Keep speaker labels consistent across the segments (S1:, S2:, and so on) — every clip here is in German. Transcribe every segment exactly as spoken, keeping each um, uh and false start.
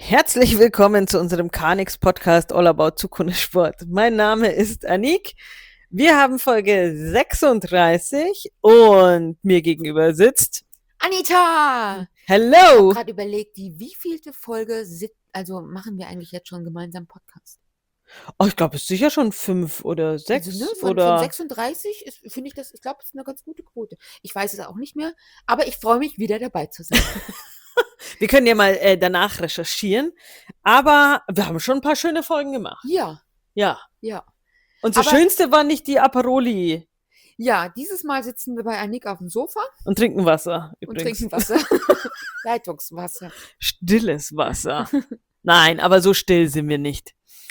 S1: Herzlich willkommen zu unserem Carnix Podcast All About Zukunftssport. Mein Name ist Anik. Wir haben Folge sechsunddreißig und mir gegenüber sitzt
S2: Anita! Ich habe
S1: Hello.
S2: gerade überlegt, die wievielte Folge sit also machen wir eigentlich jetzt schon gemeinsam Podcast?
S1: Oh, ich glaube, es ist sicher schon fünf oder
S2: Also,
S1: sechs
S2: ne, von, von
S1: oder
S2: sechsunddreißig ist, finde ich das, ich glaube, es ist eine ganz gute Quote. Ich weiß es auch nicht mehr, aber ich freue mich, wieder dabei zu sein.
S1: wir können ja mal äh, danach recherchieren. Aber wir haben schon ein paar schöne Folgen gemacht.
S2: Ja,
S1: Ja.
S2: ja.
S1: Unsere
S2: Aber-
S1: schönste war nicht die Aperoli
S2: Ja, dieses Mal sitzen wir bei Anik auf dem Sofa
S1: und trinken Wasser
S2: und
S1: übrigens.
S2: trinken Wasser. Leitungswasser.
S1: Stilles Wasser. Nein, aber so still sind wir nicht.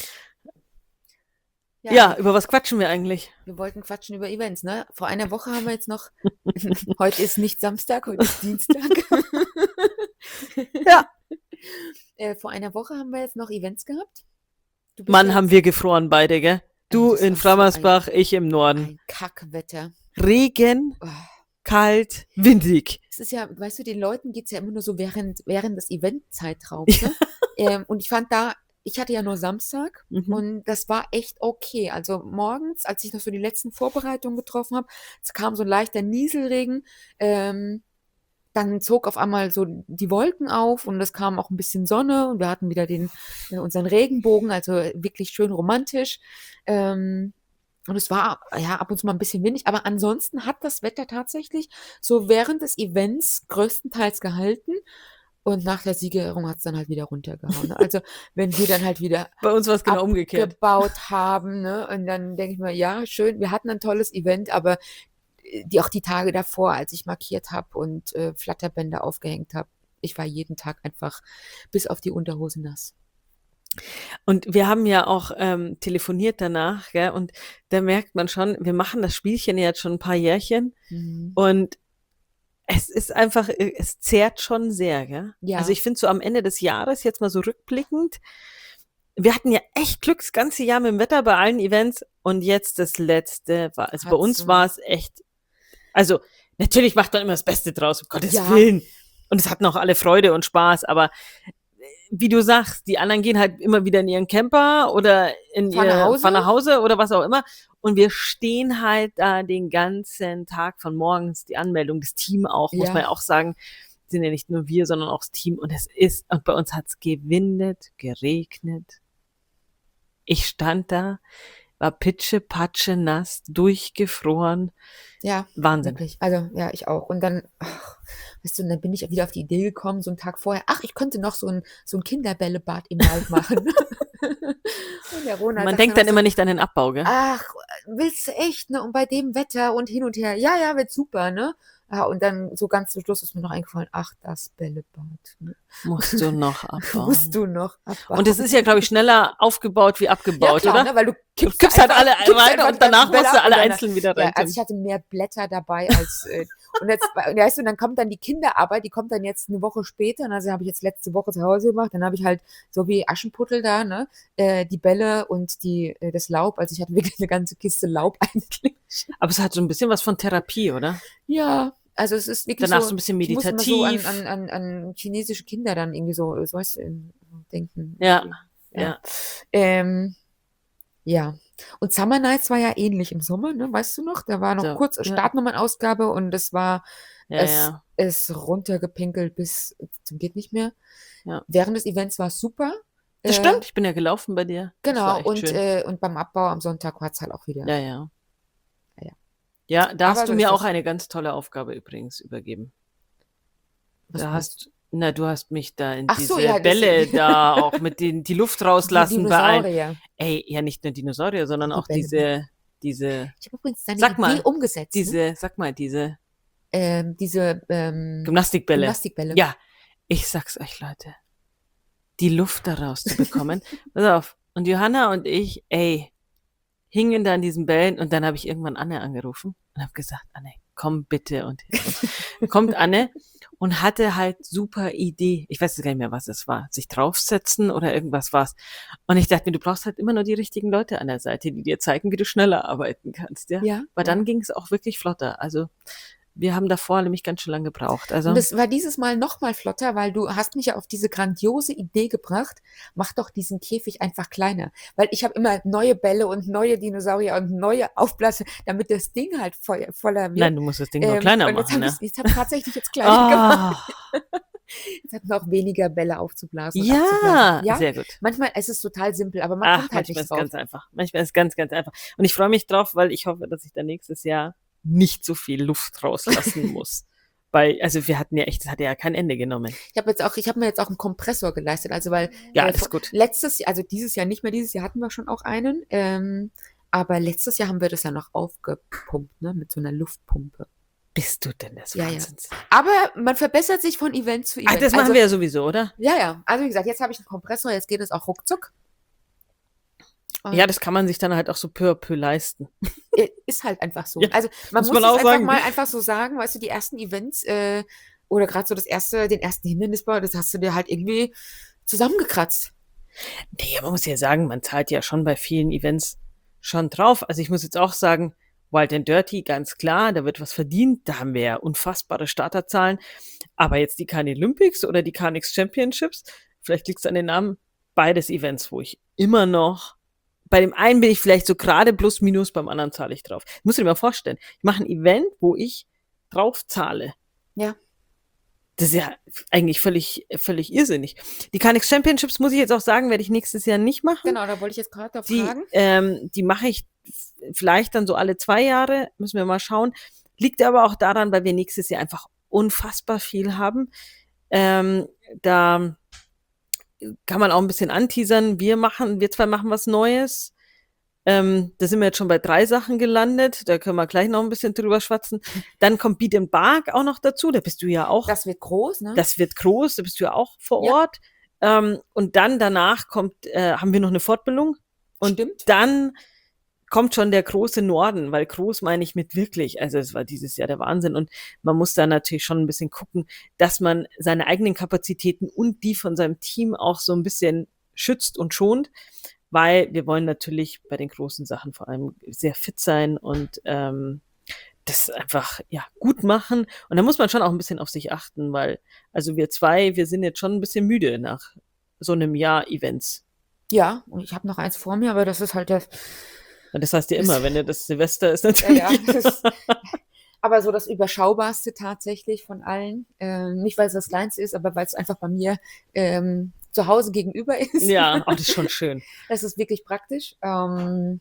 S1: Ja, über was quatschen wir eigentlich?
S2: Wir wollten quatschen über Events, ne? Vor einer Woche haben wir jetzt noch, heute ist nicht Samstag, heute ist Dienstag.
S1: Ja.
S2: Äh, vor einer Woche haben wir jetzt noch Events gehabt. Du bist
S1: Mann,
S2: ja
S1: haben wir gefroren beide, gell? Du
S2: das
S1: in
S2: war so
S1: Frammersbach, ich im Norden.
S2: ein Kackwetter.
S1: Regen,
S2: Oh.
S1: kalt, windig.
S2: Es ist ja, weißt du, den Leuten geht es ja immer nur so während, während des Eventzeitraums. Ne? ähm, und ich fand da, ich hatte ja nur Samstag
S1: Mhm.
S2: und das war echt okay. Also morgens, als ich noch so die letzten Vorbereitungen getroffen habe, es kam so ein leichter Nieselregen. Ähm, dann zog auf einmal so die Wolken auf und es kam auch ein bisschen Sonne und wir hatten wieder den, äh, unseren Regenbogen, also wirklich schön romantisch. Ähm, und es war ja ab und zu mal ein bisschen windig, aber ansonsten hat das Wetter tatsächlich so während des Events größtenteils gehalten und nach der Siegerehrung hat es dann halt wieder runtergehauen. Ne? Also wenn wir dann halt wieder
S1: Bei uns war es genau umgekehrt.
S2: gebaut haben, ne? Und dann denke ich mir, ja, schön, wir hatten ein tolles Event, aber die auch die Tage davor, als ich markiert habe und äh, Flatterbänder aufgehängt habe, ich war jeden Tag einfach bis auf die Unterhose nass.
S1: Und wir haben ja auch ähm, telefoniert danach, gell? Und da merkt man schon, wir machen das Spielchen jetzt schon ein paar Jährchen
S2: Mhm.
S1: und es ist einfach, äh, es zehrt schon sehr, gell?
S2: Ja.
S1: Also ich finde so am Ende des Jahres, jetzt mal so rückblickend, wir hatten ja echt Glück das ganze Jahr mit dem Wetter bei allen Events und jetzt das letzte war, also bei
S2: Hat's
S1: uns
S2: so-
S1: war es echt, also natürlich macht man immer das Beste draus, um Gottes
S2: Ja.
S1: Willen. Und es hatten auch alle Freude und Spaß, aber wie du sagst, die anderen gehen halt immer wieder in ihren Camper oder in
S2: Fahren
S1: ihr
S2: nach Hause.
S1: fahren nach Hause oder was auch immer. Und wir stehen halt da den ganzen Tag von morgens, die Anmeldung, das Team auch, muss
S2: Ja.
S1: man ja auch sagen, sind ja nicht nur wir, sondern auch das Team. Und es ist, und bei uns hat es gewindet, geregnet. Ich stand da, war pitsche, patsche, nass, durchgefroren.
S2: Ja,
S1: Wahnsinn.
S2: wirklich. Also, ja, ich auch. Und dann, ach, weißt du, und dann bin ich wieder auf die Idee gekommen, so einen Tag vorher, ach, ich könnte noch so ein, so ein Kinderbällebad im Wald machen. Und der Ronald
S1: Man
S2: sagt
S1: denkt dann
S2: so,
S1: immer nicht an den Abbau, gell?
S2: ach, willst du echt, ne? Und bei dem Wetter und hin und her, ja, ja, wird super, ne? Ja, und dann so ganz zum Schluss ist mir noch eingefallen, ach, das Bällebad. Ne?
S1: Musst du noch abbauen.
S2: Musst du noch abbauen.
S1: Und es ist ja, glaube ich, schneller aufgebaut wie
S2: ja,
S1: abgebaut,
S2: klar,
S1: oder?
S2: Ne? Weil du
S1: Du
S2: kippst,
S1: kippst halt
S2: einfach-
S1: alle
S2: kippst
S1: rein
S2: einfach
S1: und
S2: die
S1: danach
S2: ganzen Bälle
S1: musst du
S2: ab
S1: alle
S2: und dann-
S1: einzeln wieder
S2: Ja,
S1: rein.
S2: also ich hatte mehr Blätter dabei als äh, und jetzt und weißt du, und dann kommt dann die Kinderarbeit, die kommt dann jetzt eine Woche später, und also habe ich jetzt letzte Woche zu Hause gemacht, dann habe ich halt so wie Aschenputtel da, ne, äh, die Bälle und die äh, das Laub, also ich hatte wirklich eine ganze Kiste Laub eigentlich.
S1: Aber es hat so ein bisschen was von Therapie, oder?
S2: Ja, also es ist wirklich
S1: Danach
S2: so,
S1: so ein bisschen
S2: ich muss immer so an,
S1: meditativ.
S2: an, an, an chinesische Kinder dann irgendwie so, so weißt du, in- denken.
S1: Ja,
S2: ja.
S1: ja.
S2: Ähm, ja. Und Summer Nights war ja ähnlich im Sommer, ne? Weißt du noch? Da war noch
S1: So,
S2: kurz
S1: ja.
S2: Startnummernausgabe und es war
S1: Ja,
S2: es
S1: ja.
S2: ist runtergepinkelt bis zum geht nicht mehr.
S1: Ja.
S2: Während des Events war es super.
S1: Das
S2: Äh,
S1: stimmt, ich bin ja gelaufen bei dir. Das war
S2: Genau,
S1: echt
S2: und,
S1: schön.
S2: äh, und beim Abbau am Sonntag war es halt auch wieder.
S1: Ja, ja.
S2: Ja.
S1: Ja, da
S2: Aber
S1: hast du
S2: so
S1: mir
S2: ist
S1: auch
S2: das.
S1: eine ganz tolle Aufgabe übrigens übergeben.
S2: Was
S1: Da
S2: meinst
S1: hast, na, du hast mich da in
S2: Ach so,
S1: diese
S2: ja, das-
S1: Bälle da auch mit den, die Luft
S2: Die
S1: rauslassen bei allen.
S2: Dinosaurier.
S1: Ey, ja, nicht nur Dinosaurier, sondern
S2: Die
S1: auch
S2: Bälle.
S1: diese, diese,
S2: Ich habe übrigens deine
S1: Sag
S2: Idee
S1: mal,
S2: umgesetzt. Ne?
S1: diese, sag mal, diese
S2: Ähm, diese ähm,
S1: Gymnastikbälle.
S2: Gymnastikbälle.
S1: Ja, ich sag's euch, Leute. Die Luft da rauszubekommen. Pass auf. Und Johanna und ich, ey, hingen da an diesen Bällen und dann habe ich irgendwann Anne angerufen und habe gesagt, Anne, komm bitte. Und kommt Anne und hatte halt super Idee. Ich weiß jetzt gar nicht mehr, was es war. Sich draufsetzen oder irgendwas war's. Und ich dachte mir, du brauchst halt immer nur die richtigen Leute an der Seite, die dir zeigen, wie du schneller arbeiten kannst. Ja.
S2: Ja.
S1: Weil
S2: ja.
S1: dann ging es auch wirklich flotter. Also wir haben davor nämlich ganz schön lange gebraucht. Also
S2: Und es war dieses Mal noch mal flotter, weil du hast mich ja auf diese grandiose Idee gebracht, mach doch diesen Käfig einfach kleiner. Weil ich habe immer neue Bälle und neue Dinosaurier und neue Aufblässe, damit das Ding halt voll, voller wird.
S1: nein, du musst das Ding noch
S2: Ähm,
S1: kleiner
S2: und jetzt
S1: machen,
S2: habe
S1: ne?
S2: ich es tatsächlich jetzt kleiner gemacht.
S1: Ah,
S2: Jetzt hat noch weniger Bälle aufzublasen und abzublasen.
S1: ja,
S2: Ja,
S1: sehr gut.
S2: manchmal es ist total simpel, aber man
S1: Ach,
S2: kommt halt
S1: manchmal
S2: nicht
S1: ist
S2: drauf.
S1: ganz einfach. Manchmal ist ganz, ganz einfach. Und ich freue mich drauf, weil ich hoffe, dass ich dann nächstes Jahr nicht so viel Luft rauslassen muss. Weil, also wir hatten ja echt, das hat ja kein Ende genommen.
S2: Ich habe jetzt auch, ich habe mir jetzt auch einen Kompressor geleistet, also weil
S1: Ja,
S2: äh,
S1: alles
S2: vor-
S1: gut.
S2: letztes Jahr, also dieses Jahr nicht mehr, dieses Jahr hatten wir schon auch einen, ähm, aber letztes Jahr haben wir das ja noch aufgepumpt, ne, mit so einer Luftpumpe.
S1: Bist du denn des
S2: Ja, ja.
S1: Wahnsinns?
S2: Aber man verbessert sich von Event zu
S1: Ah,
S2: Event.
S1: das machen
S2: also,
S1: wir ja sowieso, oder?
S2: Ja, ja. Also wie gesagt, jetzt habe ich einen Kompressor, jetzt geht es auch ruckzuck. Und
S1: Ja, das kann man sich dann halt auch so peu à peu leisten.
S2: äh, ist halt einfach so.
S1: Ja,
S2: Also man
S1: muss
S2: muss,
S1: man
S2: es
S1: auch
S2: einfach
S1: sagen.
S2: mal einfach so sagen, weißt du, die ersten Events äh, oder gerade so das erste, den ersten Hindernisbau, das hast du dir halt irgendwie zusammengekratzt.
S1: Nee, man muss ja sagen, man zahlt ja schon bei vielen Events schon drauf. Also ich muss jetzt auch sagen, Wild and Dirty, ganz klar, da wird was verdient. Da haben wir ja unfassbare Starterzahlen. Aber jetzt die Carni Olympics oder die Carnix Championships, vielleicht liegt es an den Namen, beides Events, wo ich immer noch, bei dem einen bin ich vielleicht so gerade plus minus, beim anderen zahle ich drauf. Ich muss dir mal vorstellen, ich mache ein Event, wo ich drauf zahle.
S2: Ja.
S1: Das ist ja eigentlich völlig, völlig irrsinnig. Die Carnix Championships, muss ich jetzt auch sagen, werde ich nächstes Jahr nicht machen.
S2: Genau, da wollte ich jetzt gerade
S1: Die,
S2: fragen.
S1: ähm, die mache ich vielleicht dann so alle zwei Jahre, müssen wir mal schauen. Liegt aber auch daran, weil wir nächstes Jahr einfach unfassbar viel haben. Ähm, da kann man auch ein bisschen anteasern. Wir machen, wir zwei machen was Neues. Ähm, da sind wir jetzt schon bei drei Sachen gelandet. Da können wir gleich noch ein bisschen drüber schwatzen. Dann kommt Beat and Bark auch noch dazu. Da bist du ja auch.
S2: Das wird groß, ne?
S1: Das wird groß. Da bist du ja auch vor
S2: Ja.
S1: Ort. Ähm, und dann danach kommt, äh, haben wir noch eine Fortbildung. Und
S2: Stimmt.
S1: dann kommt schon der große Norden, weil groß meine ich mit wirklich, also es war dieses Jahr der Wahnsinn und man muss da natürlich schon ein bisschen gucken, dass man seine eigenen Kapazitäten und die von seinem Team auch so ein bisschen schützt und schont, weil wir wollen natürlich bei den großen Sachen vor allem sehr fit sein und ähm, das einfach ja gut machen und da muss man schon auch ein bisschen auf sich achten, weil also wir zwei, wir sind jetzt schon ein bisschen müde nach so einem Jahr Events.
S2: Ja, und ich habe noch eins vor mir, aber das ist halt das.
S1: Und das heißt ja immer, wenn ja das Silvester ist
S2: Ja,
S1: natürlich.
S2: ja, das ist, aber so das Überschaubarste tatsächlich von allen. Ähm, nicht, weil es das Kleinste ist, aber weil es einfach bei mir ähm, zu Hause gegenüber ist.
S1: Ja, auch das ist schon schön.
S2: Das ist wirklich praktisch. Ähm,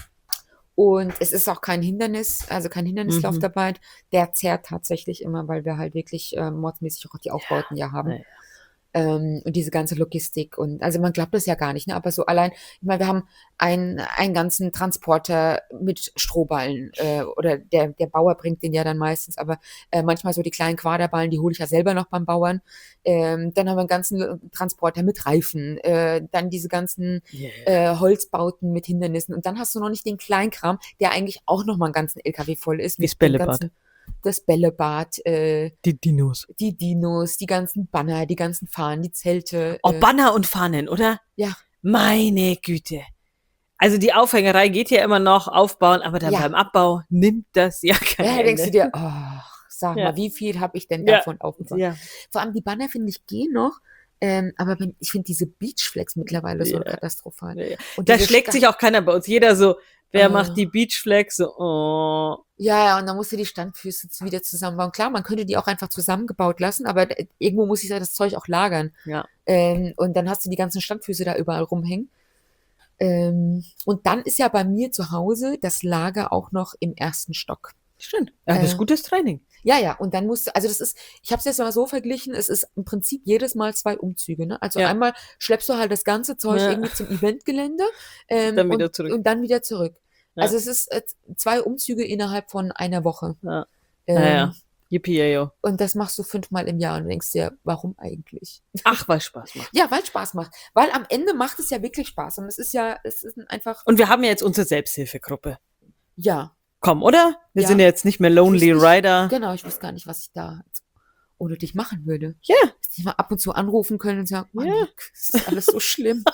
S2: und es ist auch kein Hindernis, also kein Hindernislauf
S1: Mhm.
S2: dabei. Der zerrt tatsächlich immer, weil wir halt wirklich äh, mordsmäßig auch die Aufbauten ja, haben.
S1: Ja, ja.
S2: Ähm, und diese ganze Logistik und also man glaubt das ja gar nicht, ne? Aber so allein, ich meine, wir haben einen, einen ganzen Transporter mit Strohballen äh, oder der, der Bauer bringt den ja dann meistens, aber äh, manchmal so die kleinen Quaderballen, die hole ich ja selber noch beim Bauern. Ähm, dann haben wir einen ganzen Transporter mit Reifen, äh, dann diese ganzen
S1: Ja, ja.
S2: äh, Holzbauten mit Hindernissen und dann hast du noch nicht den Kleinkram, der eigentlich auch noch mal einen ganzen L K W voll ist.
S1: Wie das
S2: mit dem
S1: Bällebad.
S2: ganzen- Das Bällebad, äh,
S1: Die Dinos.
S2: die Dinos, die ganzen Banner, die ganzen Fahnen, die Zelte.
S1: Oh,
S2: äh,
S1: Banner und Fahnen, oder?
S2: Ja.
S1: Meine Güte. Also die Aufhängerei geht ja immer noch, aufbauen, aber dann
S2: Ja.
S1: beim Abbau nimmt das ja kein
S2: Ja, da
S1: Ende.
S2: denkst du dir, ach, sag
S1: Ja.
S2: mal, wie viel habe ich denn
S1: Ja.
S2: davon aufgebaut?
S1: Ja.
S2: Vor allem die Banner, finde ich, gehen noch. Ähm, aber wenn, ich finde diese Beachflex mittlerweile so
S1: Ja.
S2: katastrophal.
S1: Ja, ja.
S2: Und
S1: Da
S2: diese
S1: schlägt
S2: Sta-
S1: sich auch keiner bei uns. Jeder so, wer
S2: Oh.
S1: macht die Beachflex? So, oh.
S2: Ja, ja, und dann musst du die Standfüße z- wieder zusammenbauen. Klar, man könnte die auch einfach zusammengebaut lassen, aber d- irgendwo muss ich ja das Zeug auch lagern.
S1: Ja.
S2: Ähm, und dann hast du die ganzen Standfüße da überall rumhängen. Ähm, und dann ist ja bei mir zu Hause das Lager auch noch im ersten Stock.
S1: Stimmt. Ja, das
S2: Äh,
S1: ist gutes Training.
S2: Ja, ja, und dann musst du, also das ist, ich habe es jetzt mal so verglichen, es ist im Prinzip jedes Mal zwei Umzüge, ne? Also
S1: Ja.
S2: einmal schleppst du halt das ganze Zeug
S1: Ja.
S2: irgendwie zum Eventgelände ähm,
S1: Dann wieder
S2: und,
S1: zurück.
S2: und dann wieder zurück.
S1: Ja.
S2: Also es ist äh, zwei Umzüge innerhalb von einer Woche.
S1: Ja.
S2: Ähm,
S1: Ja, ja. Yippie, yo.
S2: Und das machst du fünfmal im Jahr und du denkst dir, warum eigentlich?
S1: Ach, weil Spaß macht.
S2: Ja, weil es Spaß macht. Weil am Ende macht es ja wirklich Spaß. Und es ist ja, es ist einfach,
S1: Und wir haben ja jetzt unsere Selbsthilfegruppe.
S2: ja,
S1: Komm, oder? Wir
S2: Ja.
S1: sind ja jetzt nicht mehr Lonely
S2: Ich- ich-
S1: Rider.
S2: genau, ich weiß gar nicht, was ich da jetzt ohne dich machen würde.
S1: Ja.
S2: Dass die mal ab und zu anrufen können und sagen, Mann,
S1: Ja.
S2: es ist alles so schlimm.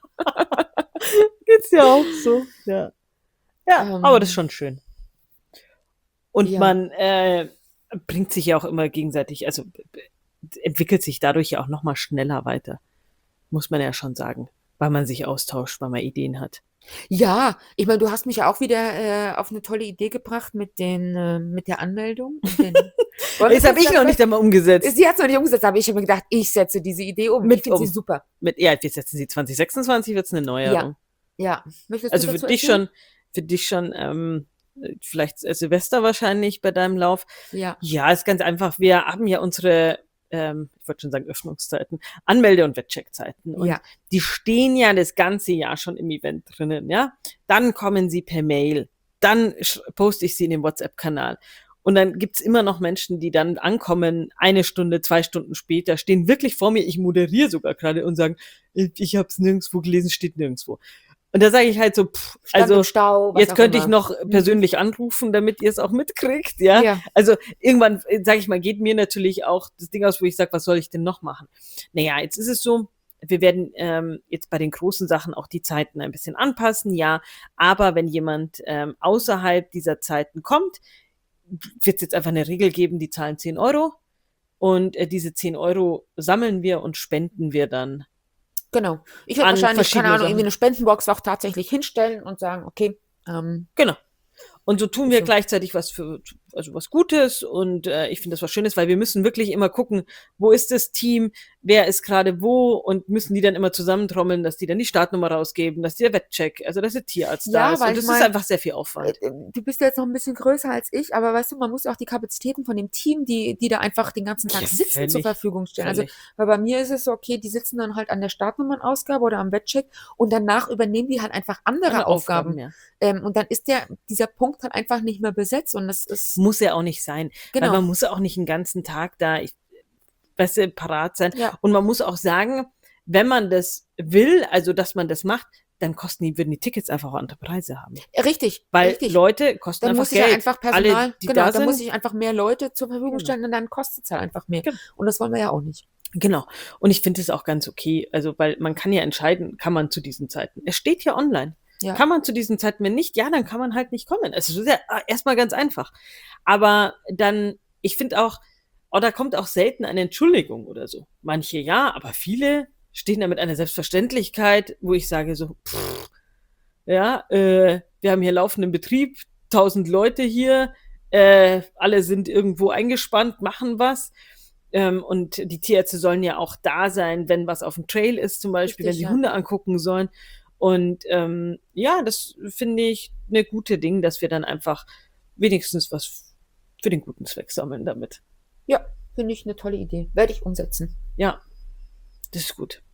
S1: Geht's ja auch so. Ja. Ja,
S2: Ähm,
S1: aber das ist schon schön. Und
S2: ja.
S1: man, äh, bringt sich ja auch immer gegenseitig, also entwickelt sich dadurch ja auch nochmal schneller weiter, muss man ja schon sagen, weil man sich austauscht, weil man Ideen hat.
S2: Ja, ich meine, du hast mich ja auch wieder äh, auf eine tolle Idee gebracht mit den äh, mit der Anmeldung und den
S1: Das habe ich noch nicht einmal umgesetzt.
S2: Sie hat es noch nicht umgesetzt, aber ich habe mir gedacht, ich setze diese Idee um.
S1: Mit
S2: ich finde
S1: um.
S2: sie super.
S1: Mit, ja, wir setzen sie zwanzig sechsundzwanzig, wird es eine Neuerung.
S2: Ja, ja. Möchtest
S1: Also
S2: du
S1: für
S2: dazu
S1: dich
S2: erzählen?
S1: schon, für dich schon, ähm, vielleicht äh, Silvester wahrscheinlich bei deinem Lauf.
S2: Ja.
S1: Ja, ist ganz einfach. Wir haben ja unsere, ähm, ich wollte schon sagen Öffnungszeiten, Anmelde- und Wettcheckzeiten. Und
S2: Ja.
S1: die stehen ja das ganze Jahr schon im Event drinnen, ja. Dann kommen sie per Mail. Dann sch- poste ich sie in den WhatsApp-Kanal. Und dann gibt's immer noch Menschen, die dann ankommen, eine Stunde, zwei Stunden später, stehen wirklich vor mir, ich moderiere sogar gerade und sagen, ich, ich habe es nirgendwo gelesen, steht nirgendwo. Und da sage ich halt so, pff,
S2: Stand
S1: also
S2: im Stau, was
S1: jetzt
S2: auch
S1: könnte ich
S2: immer.
S1: noch persönlich anrufen, damit ihr es auch mitkriegt, ja.
S2: Ja.
S1: Also irgendwann, sage ich mal, geht mir natürlich auch das Ding aus, wo ich sage, was soll ich denn noch machen? Naja, jetzt ist es so, wir werden ähm, jetzt bei den großen Sachen auch die Zeiten ein bisschen anpassen, ja. Aber wenn jemand ähm, außerhalb dieser Zeiten kommt, wird es jetzt einfach eine Regel geben, die zahlen zehn Euro. Und äh, diese zehn Euro sammeln wir und spenden wir dann.
S2: Genau. Ich werde
S1: An
S2: wahrscheinlich, keine
S1: verschiedene
S2: Ahnung,
S1: Sachen.
S2: irgendwie eine Spendenbox auch tatsächlich hinstellen und sagen, okay, ähm,
S1: Genau. Und so tun
S2: Ist
S1: wir
S2: so.
S1: gleichzeitig was für, also was Gutes und äh, ich finde das was Schönes, weil wir müssen wirklich immer gucken, wo ist das Team, wer ist gerade wo und müssen die dann immer zusammentrommeln, dass die dann die Startnummer rausgeben, dass der Wettcheck, also dass der Tierarzt
S2: Ja,
S1: da ist.
S2: weil
S1: Und
S2: ich
S1: das
S2: mein,
S1: ist einfach sehr viel Aufwand.
S2: äh, du bist ja jetzt noch ein bisschen größer als ich, aber weißt du, man muss auch die Kapazitäten von dem Team, die, die da einfach den ganzen Tag
S1: Ja,
S2: sitzen, zur
S1: völlig,
S2: Verfügung stellen. Also,
S1: völlig.
S2: weil bei mir ist es so, okay, die sitzen dann halt an der Startnummernausgabe oder am Wettcheck und danach übernehmen die halt einfach andere,
S1: Andere
S2: Aufgaben.
S1: Aufgaben, ja.
S2: Ähm, und dann ist der, dieser Punkt halt einfach nicht mehr besetzt und das ist,
S1: Muss ja auch nicht sein,
S2: genau.
S1: weil man muss ja auch nicht den ganzen Tag da, ich, weißt du, parat sein.
S2: Ja.
S1: Und man muss auch sagen, wenn man das will, also dass man das macht, dann kosten die, würden die Tickets einfach auch andere Preise haben.
S2: Richtig,
S1: Weil
S2: richtig.
S1: Leute kosten
S2: Dann
S1: einfach
S2: muss ich
S1: Geld.
S2: ja einfach Personal,
S1: Alle, die
S2: genau,
S1: da
S2: dann
S1: sind,
S2: muss ich einfach mehr Leute zur Verfügung
S1: Genau.
S2: stellen und dann kostet es halt einfach mehr.
S1: Genau.
S2: Und das wollen wir ja auch nicht.
S1: Genau. Und ich finde es auch ganz okay, also weil man kann ja entscheiden, kann man zu diesen Zeiten. Es steht ja online.
S2: Ja.
S1: Kann man zu diesen Zeiten, wenn nicht, ja, dann kann man halt nicht kommen. Also das ist ja erstmal ganz einfach. Aber dann, ich finde auch, oh, da kommt auch selten eine Entschuldigung oder so. Manche ja, aber viele stehen da mit einer Selbstverständlichkeit, wo ich sage so, pff, ja, äh, wir haben hier laufenden Betrieb, tausend Leute hier, äh, alle sind irgendwo eingespannt, machen was. Ähm, und die Tierärzte sollen ja auch da sein, wenn was auf dem Trail ist, zum Beispiel,
S2: Richtig,
S1: wenn sie
S2: ja.
S1: Hunde angucken sollen. Und ähm, ja, das finde ich eine gute Ding, dass wir dann einfach wenigstens was für den guten Zweck sammeln damit.
S2: Ja, finde ich eine tolle Idee. Werde ich umsetzen.
S1: Ja, das ist gut.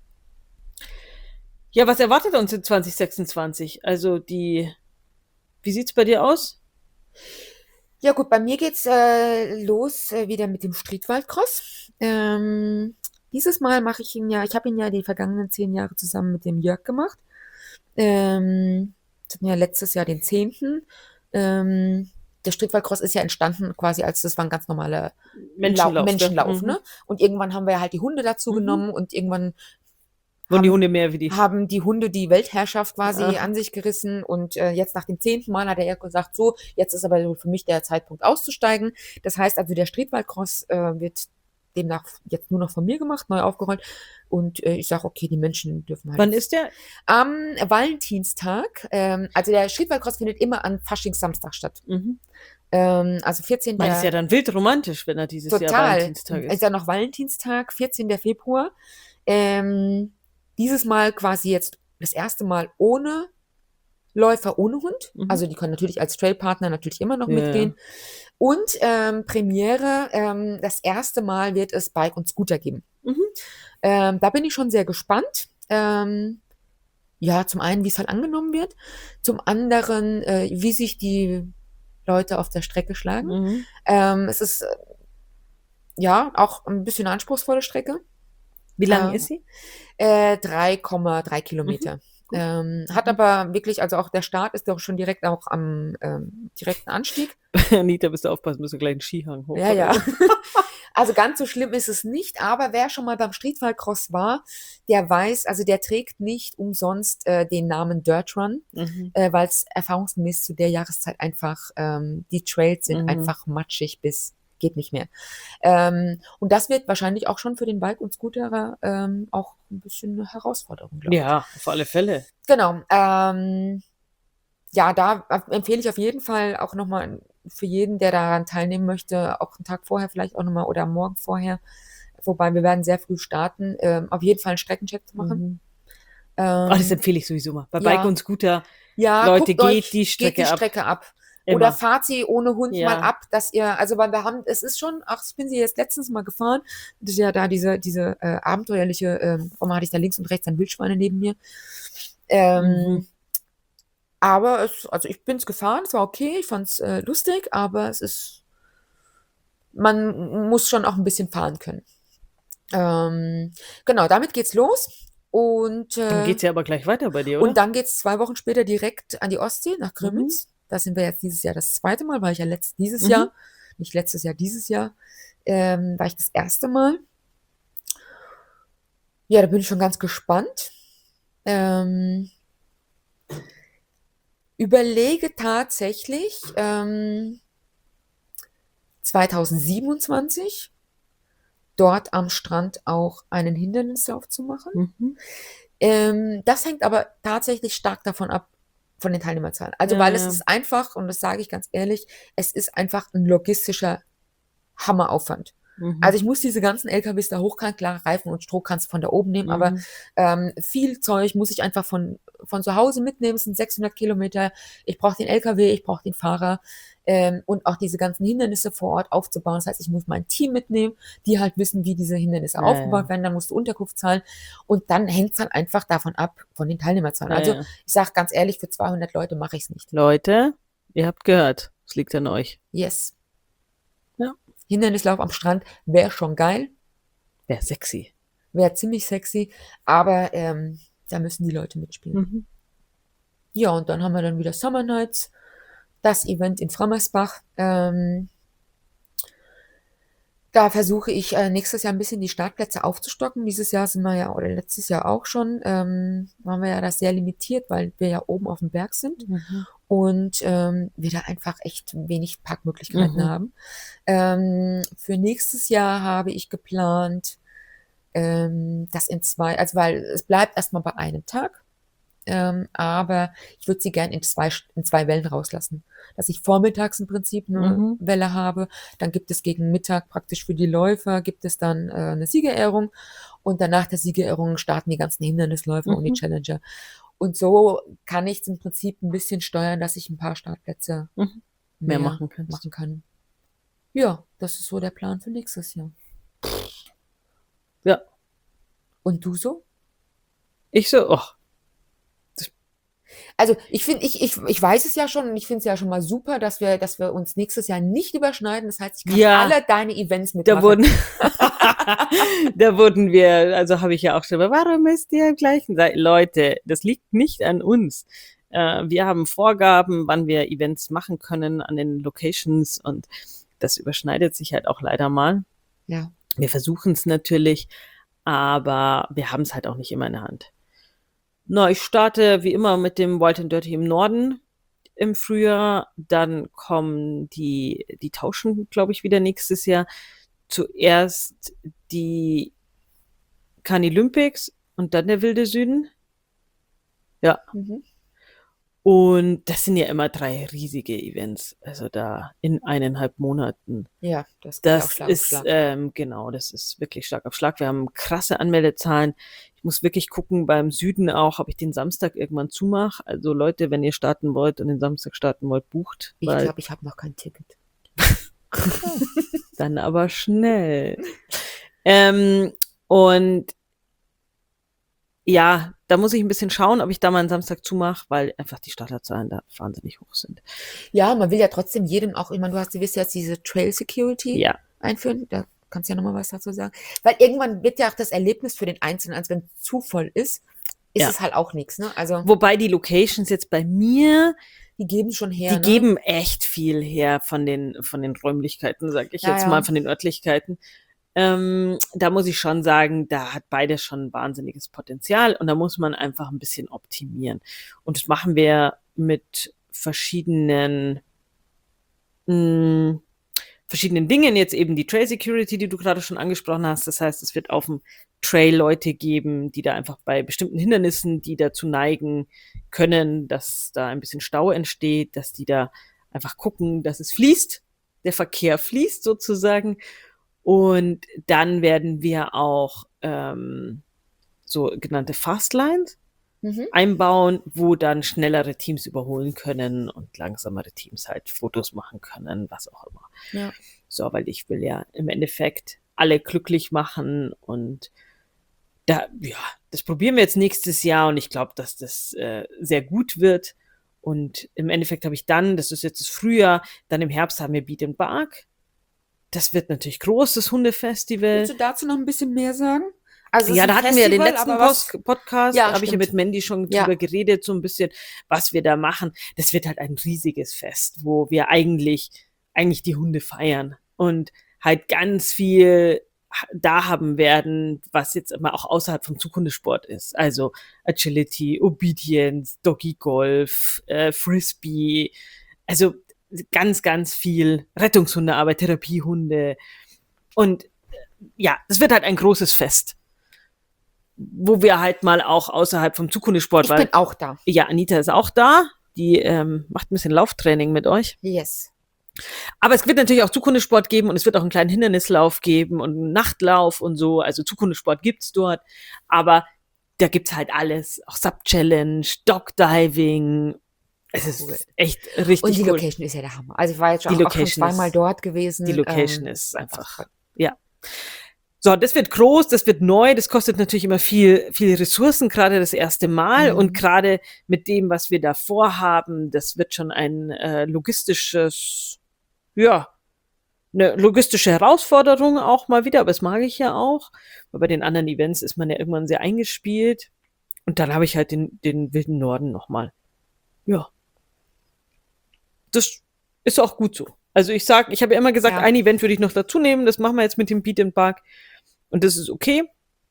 S1: Ja, was erwartet uns in zwanzig sechsundzwanzig? Also die, wie sieht's bei dir aus?
S2: Ja gut, bei mir geht's äh, los äh, wieder mit dem Streetwald-Cross. Ähm, dieses Mal mache ich ihn ja, ich habe ihn ja die vergangenen zehn Jahre zusammen mit dem Jörg gemacht. Ähm, das hatten ja letztes Jahr den zehnten. Ähm, der Streetwald-Cross ist ja entstanden quasi als, das war ein ganz normaler
S1: Menschenlauf,
S2: Lau-
S1: ne?
S2: Menschenlauf,
S1: Mhm.
S2: ne? Und irgendwann haben wir halt die Hunde dazu
S1: Mhm.
S2: genommen und irgendwann
S1: Wurden die
S2: haben-
S1: Hunde mehr wie die?
S2: haben die Hunde die Weltherrschaft quasi
S1: Ah.
S2: an sich gerissen und äh, jetzt nach dem zehnten Mal hat er gesagt, so, jetzt ist aber so für mich der Zeitpunkt auszusteigen. Das heißt also, der Streetwald-Cross äh, wird demnach jetzt nur noch von mir gemacht, neu aufgerollt und äh, ich sage, okay, die Menschen dürfen halt.
S1: Wann ist der?
S2: Am Valentinstag, ähm, also der Streetwald-Cross findet immer an Faschingssamstag statt.
S1: Mhm.
S2: Ähm, also vierzehnten
S1: Man ist ja dann wild romantisch, wenn er dieses Jahr
S2: Total.
S1: Valentinstag ist.
S2: Ist ja noch Valentinstag, vierzehnten Februar. Ähm, dieses Mal quasi jetzt das erste Mal ohne Läufer, ohne Hund.
S1: Mhm.
S2: Also die können natürlich als Trailpartner natürlich immer noch
S1: Ja,
S2: mitgehen. Und ähm, Premiere, ähm, das erste Mal wird es Bike und Scooter geben.
S1: Mhm.
S2: Ähm, da bin ich schon sehr gespannt. Ähm, ja, zum einen, wie es halt angenommen wird. Zum anderen, äh, wie sich die Leute auf der Strecke schlagen.
S1: Mhm.
S2: Ähm, es ist äh, ja auch ein bisschen eine anspruchsvolle Strecke.
S1: Wie lang
S2: Ähm,
S1: ist sie?
S2: Äh, drei Komma drei Kilometer.
S1: gut.
S2: Ähm, hat
S1: Mhm.
S2: aber wirklich, also auch der Start ist doch schon direkt auch am ähm, direkten Anstieg.
S1: Anita, bist du aufpassen, müssen gleich einen Skihang hoch.
S2: Ja, ja. Also ganz so schlimm ist es nicht, aber wer schon mal beim Streetwald-Cross war, der weiß, also der trägt nicht umsonst äh, den Namen Dirt Run,
S1: Mhm.
S2: äh, weil es erfahrungsgemäß zu der Jahreszeit einfach, ähm, die Trails sind
S1: Mhm.
S2: einfach matschig bis geht nicht mehr. Ähm, und das wird wahrscheinlich auch schon für den Bike- und Scooterer ähm, auch ein bisschen eine Herausforderung, glaube ich.
S1: Ja, auf alle Fälle.
S2: Genau. Ähm, ja, da empfehle ich auf jeden Fall auch nochmal für jeden, der daran teilnehmen möchte, auch einen Tag vorher vielleicht auch nochmal oder am Morgen vorher, wobei wir werden sehr früh starten, ähm, auf jeden Fall einen Streckencheck zu machen.
S1: Mhm.
S2: Ähm,
S1: Oh, das empfehle ich sowieso mal. Bei
S2: ja.
S1: Bike und Scooter,
S2: Ja,
S1: Leute,
S2: guckt
S1: geht
S2: euch,
S1: die Strecke
S2: geht die
S1: ab.
S2: Strecke ab.
S1: Immer.
S2: Oder fahrt sie ohne Hund
S1: Ja.
S2: mal ab, dass ihr, also weil wir haben, es ist schon, ach, ich bin sie jetzt letztens mal gefahren, das ist ja da diese, diese äh, abenteuerliche, ähm, warum hatte ich da links und rechts ein Wildschweine neben mir. Ähm,
S1: Mhm.
S2: Aber es, also ich bin es gefahren, es war okay, ich fand es äh, lustig, aber es ist, man muss schon auch ein bisschen fahren können. Ähm, genau, damit geht's los. Und,
S1: Dann
S2: äh,
S1: geht's ja aber gleich weiter bei dir, oder?
S2: und dann geht's zwei Wochen später direkt an die Ostsee, nach
S1: Mhm.
S2: Grömitz. Da sind wir jetzt dieses Jahr das zweite Mal, war ich ja letzt, dieses
S1: Mhm.
S2: Jahr, nicht letztes Jahr, dieses Jahr, ähm, war ich das erste Mal. Ja, da bin ich schon ganz gespannt. Ähm, überlege tatsächlich, ähm, zweitausendsiebenundzwanzig dort am Strand auch einen Hindernislauf zu machen.
S1: Mhm.
S2: Ähm, das hängt aber tatsächlich stark davon ab, von den Teilnehmerzahlen. Also,
S1: Ja,
S2: weil es
S1: ja.
S2: ist einfach, und das sage ich ganz ehrlich, es ist einfach ein logistischer Hammeraufwand.
S1: Mhm.
S2: Also, ich muss diese ganzen L K Ws da hochkant, klar, Reifen und Stroh kannst du von da oben nehmen, aber
S1: Mhm.
S2: ähm, viel Zeug muss ich einfach von, von zu Hause mitnehmen. Es sind sechshundert Kilometer. Ich brauche den L K W, ich brauche den Fahrer ähm, und auch diese ganzen Hindernisse vor Ort aufzubauen. Das heißt, ich muss mein Team mitnehmen, die halt wissen, wie diese Hindernisse
S1: Ja,
S2: aufgebaut
S1: ja.
S2: werden. Dann musst du Unterkunft zahlen und dann hängt es dann einfach davon ab, von den Teilnehmerzahlen.
S1: Ja,
S2: Also,
S1: ja.
S2: ich sage ganz ehrlich, für zweihundert Leute mache ich es nicht.
S1: Leute, ihr habt gehört, es liegt an euch.
S2: Yes.
S1: Ja.
S2: Hindernislauf am Strand wäre schon geil.
S1: Wäre sexy.
S2: Wäre ziemlich sexy, aber ähm, da müssen die Leute mitspielen.
S1: Mhm.
S2: Ja, und dann haben wir dann wieder Summer Nights, das Event in Frammersbach. Ähm, da versuche ich äh, nächstes Jahr ein bisschen die Startplätze aufzustocken. Dieses Jahr sind wir ja, oder letztes Jahr auch schon, ähm, waren wir ja das sehr limitiert, weil wir ja oben auf dem Berg sind
S1: Mhm.
S2: und ähm, wir da einfach echt wenig Parkmöglichkeiten
S1: Mhm.
S2: haben. Ähm, für nächstes Jahr habe ich geplant, ähm, das in zwei, also weil es bleibt erstmal bei einem Tag, ähm, aber ich würde sie gern in zwei, in zwei Wellen rauslassen. Dass ich vormittags im Prinzip eine
S1: Mhm.
S2: Welle habe, dann gibt es gegen Mittag praktisch für die Läufer, gibt es dann äh, eine Siegerehrung und danach der Siegerehrung starten die ganzen Hindernisläufer und die
S1: Mhm.
S2: Challenger. Und so kann ich es im Prinzip ein bisschen steuern, dass ich ein paar Startplätze
S1: Mhm.
S2: mehr,
S1: Mehr machen kannst.
S2: machen kann. Ja, das ist so der Plan für nächstes Jahr.
S1: Ja.
S2: Und du so?
S1: Ich so, ach,
S2: Also ich finde, ich, ich, ich weiß es ja schon und ich finde es ja schon mal super, dass wir, dass wir uns nächstes Jahr nicht überschneiden. Das heißt, ich kann
S1: Ja.
S2: alle deine Events
S1: da
S2: mitmachen.
S1: wurden, da wurden wir, also habe ich ja auch schon, aber warum müsst ihr im gleichen sein? Leute, das liegt nicht an uns. Äh, wir haben Vorgaben, wann wir Events machen können an den Locations und das überschneidet sich halt auch leider mal.
S2: Ja.
S1: Wir versuchen es natürlich, aber wir haben es halt auch nicht immer in der Hand. Na, ich starte wie immer mit dem Wild and Dirty im Norden im Frühjahr. Dann kommen die, die tauschen, glaube ich, wieder nächstes Jahr. Zuerst die Canilympics und dann der Wilde Süden. Ja.
S2: Mhm.
S1: Und das sind ja immer drei riesige Events. Also da in eineinhalb Monaten.
S2: Ja, das geht ja auch
S1: Das
S2: Schlag auf
S1: ist,
S2: Schlag.
S1: ähm, genau, das ist wirklich Schlag auf Schlag. Wir haben krasse Anmeldezahlen. Ich muss wirklich gucken beim Süden auch, ob ich den Samstag irgendwann zumache. Also Leute, wenn ihr starten wollt und den Samstag starten wollt, bucht.
S2: Ich
S1: weil
S2: glaube, ich habe noch kein Ticket.
S1: Dann aber schnell. Ähm, und ja, da muss ich ein bisschen schauen, ob ich da mal einen Samstag zumache, weil einfach die Starterzahlen da wahnsinnig hoch sind.
S2: Ja, man will ja trotzdem jedem auch, ich meine, du hast, du wirst jetzt diese Trail Security
S1: Ja.
S2: einführen. Da kannst du ja nochmal was dazu sagen. Weil irgendwann wird ja auch das Erlebnis für den Einzelnen, als wenn es zu voll ist, ist
S1: Ja.
S2: es halt auch nichts. Ne? Also
S1: Wobei die Locations jetzt bei mir,
S2: die geben schon her.
S1: die
S2: ne?
S1: geben echt viel her von den, von den Räumlichkeiten, sag ich
S2: Ja,
S1: jetzt
S2: ja.
S1: mal, von den Örtlichkeiten. Ähm, da muss ich schon sagen, da hat beides schon wahnsinniges Potenzial und da muss man einfach ein bisschen optimieren. Und das machen wir mit verschiedenen, mh, verschiedenen Dingen. Jetzt eben die Trail Security, die du gerade schon angesprochen hast. Das heißt, es wird auf dem Trail Leute geben, die da einfach bei bestimmten Hindernissen, die dazu neigen können, dass da ein bisschen Stau entsteht, dass die da einfach gucken, dass es fließt, der Verkehr fließt sozusagen. Und dann werden wir auch ähm, so genannte Fastlines
S2: Mhm.
S1: einbauen, wo dann schnellere Teams überholen können und langsamere Teams halt Fotos machen können, was auch immer.
S2: Ja.
S1: So, weil ich will ja im Endeffekt alle glücklich machen und da, ja, das probieren wir jetzt nächstes Jahr und ich glaube, dass das äh, sehr gut wird. Und im Endeffekt habe ich dann, das ist jetzt das Frühjahr, dann im Herbst haben wir Beat and Bark. Das wird natürlich groß, das Hundefestival.
S2: Willst du dazu noch ein bisschen mehr sagen? Also es
S1: Ja,
S2: ist
S1: da
S2: ein
S1: hatten wir ja den
S2: Festival,
S1: letzten
S2: aber was-
S1: Post Podcast,
S2: Ja,
S1: da habe ich ja
S2: stimmt.
S1: mit Mandy schon
S2: Ja.
S1: drüber geredet, so ein bisschen, was wir da machen. Das wird halt ein riesiges Fest, wo wir eigentlich, eigentlich die Hunde feiern und halt ganz viel da haben werden, was jetzt immer auch außerhalb vom Zughundesport ist. Also Agility, Obedience, Doggy Golf, äh, Frisbee, also ganz, ganz viel Rettungshundearbeit, Therapiehunde und äh, ja, es wird halt ein großes Fest, wo wir halt mal auch außerhalb vom Zughundesport,
S2: Ich
S1: weil
S2: bin auch da.
S1: ja, Anita ist auch da, die ähm, macht ein bisschen Lauftraining mit euch.
S2: Yes.
S1: Aber es wird natürlich auch Zughundesport geben und es wird auch einen kleinen Hindernislauf geben und einen Nachtlauf und so. Also Zughundesport gibt's dort, aber da gibt's halt alles. Auch Sub-Challenge, Dog-Diving. Es ist
S2: Cool.
S1: echt richtig
S2: Und die
S1: cool.
S2: Location ist ja der Hammer. Also ich war jetzt schon,
S1: Die
S2: auch schon
S1: Location
S2: zweimal
S1: ist-
S2: dort gewesen.
S1: Die Location
S2: ähm,
S1: ist einfach,
S2: toll.
S1: ja. So, das wird groß, das wird neu, das kostet natürlich immer viel, viel Ressourcen, gerade das erste Mal.
S2: Mhm.
S1: Und gerade mit dem, was wir da vorhaben, das wird schon ein äh, logistisches, ja, eine logistische Herausforderung auch mal wieder, aber das mag ich ja auch. Weil bei den anderen Events ist man ja irgendwann sehr eingespielt. Und dann habe ich halt den, den wilden Norden nochmal. Ja. Das ist auch gut so. Also ich sag, ich habe ja immer gesagt,
S2: Ja.
S1: ein Event würde ich noch dazu nehmen, das machen wir jetzt mit dem Beat and Bark. Und das ist okay.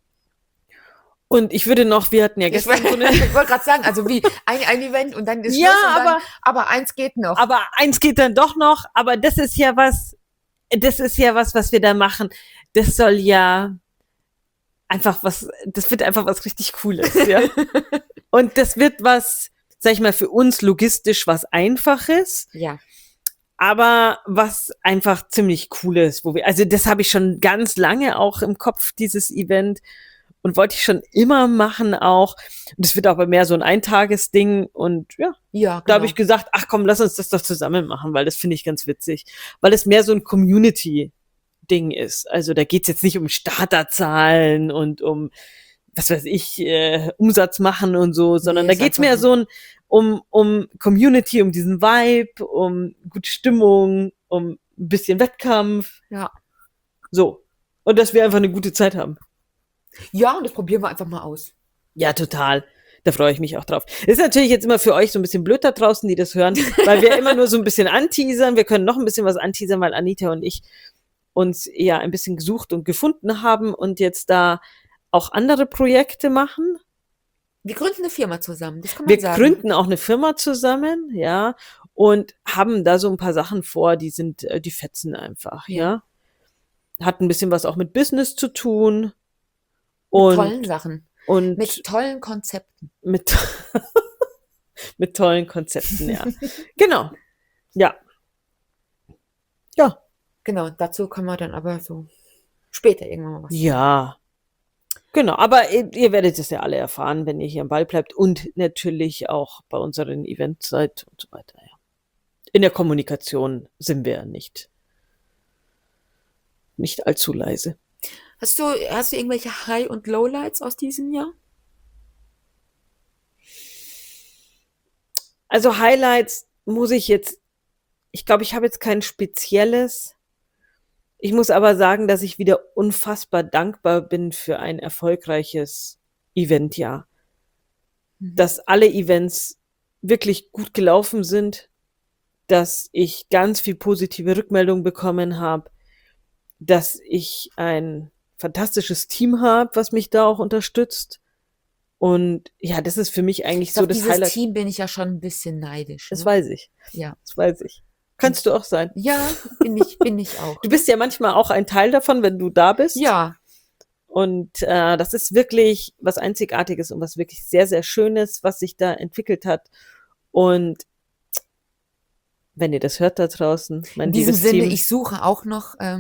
S1: Und ich würde noch, wir hatten ja
S2: Ich,
S1: gestern so eine,
S2: ich wollte gerade sagen, also wie ein, ein Event und dann ist
S1: Ja,
S2: Schluss und dann,
S1: aber-
S2: aber eins geht noch.
S1: aber eins geht dann doch noch, aber das ist ja was, das ist ja was, was wir da machen. Das soll ja einfach was, das wird einfach was richtig Cooles, ja. Und das wird was, sag ich mal, für uns logistisch was Einfaches,
S2: Ja.
S1: aber was einfach ziemlich cool ist, wo wir, also das habe ich schon ganz lange auch im Kopf, dieses Event, und wollte ich schon immer machen auch. Und es wird aber mehr so ein Eintagesding und ja,
S2: Ja, genau.
S1: da habe ich gesagt, ach komm, lass uns das doch zusammen machen, weil das finde ich ganz witzig, weil es mehr so ein Community-Ding ist. Also da geht's jetzt nicht um Starterzahlen und um, was weiß ich, äh, Umsatz machen und so, sondern
S2: Nee,
S1: da
S2: ist
S1: geht's
S2: einfach
S1: mehr
S2: so-
S1: so ein, um, um Community, um diesen Vibe, um gute Stimmung, um ein bisschen Wettkampf,
S2: Ja.
S1: so. Und dass wir einfach eine gute Zeit haben.
S2: Ja, und das probieren wir einfach mal aus.
S1: Ja, total. Da freue ich mich auch drauf. Ist natürlich jetzt immer für euch so ein bisschen blöd da draußen, die das hören, weil wir immer nur so ein bisschen anteasern. Wir können noch ein bisschen was anteasern, weil Anita und ich uns ja ein bisschen gesucht und gefunden haben und jetzt da auch andere Projekte machen.
S2: Wir gründen eine Firma zusammen, das kann man
S1: Wir
S2: sagen.
S1: gründen auch eine Firma zusammen, ja, und haben da so ein paar Sachen vor, die sind, äh, die fetzen einfach, ja. Hat ein bisschen was auch mit Business zu tun.
S2: Mit
S1: Und,
S2: tollen Sachen.
S1: und
S2: Mit tollen Konzepten.
S1: mit, mit tollen Konzepten, ja. Genau. Ja. Ja.
S2: Genau, dazu können wir dann aber so später irgendwann mal was.
S1: Ja. Genau. Aber ihr, ihr werdet es ja alle erfahren, wenn ihr hier am Ball bleibt und natürlich auch bei unseren Events seid und so weiter, ja. In der Kommunikation sind wir nicht, nicht allzu leise.
S2: Hast du, hast du irgendwelche High- und Lowlights aus diesem Jahr?
S1: Also Highlights muss ich jetzt, ich glaube, ich habe jetzt kein spezielles. Ich muss aber sagen, dass ich wieder unfassbar dankbar bin für ein erfolgreiches Eventjahr. Dass alle Events wirklich gut gelaufen sind, dass ich ganz viel positive Rückmeldung bekommen habe, dass ich ein fantastisches Team habe, was mich da auch unterstützt. Und ja, das ist für mich eigentlich
S2: Ich
S1: so
S2: Auf
S1: das
S2: dieses
S1: Highlight.
S2: Team bin ich ja schon ein bisschen neidisch.
S1: Das
S2: Ne?
S1: weiß ich.
S2: Ja.
S1: Das weiß ich. Kannst du auch sein.
S2: Ja, bin ich, bin ich auch.
S1: Du bist ja manchmal auch ein Teil davon, wenn du da bist.
S2: Ja.
S1: Und äh, das ist wirklich was Einzigartiges und was wirklich sehr, sehr Schönes, was sich da entwickelt hat. Und wenn ihr das hört da draußen, mein
S2: In diesem
S1: liebes
S2: Sinne,
S1: Team,
S2: ich suche auch noch ähm,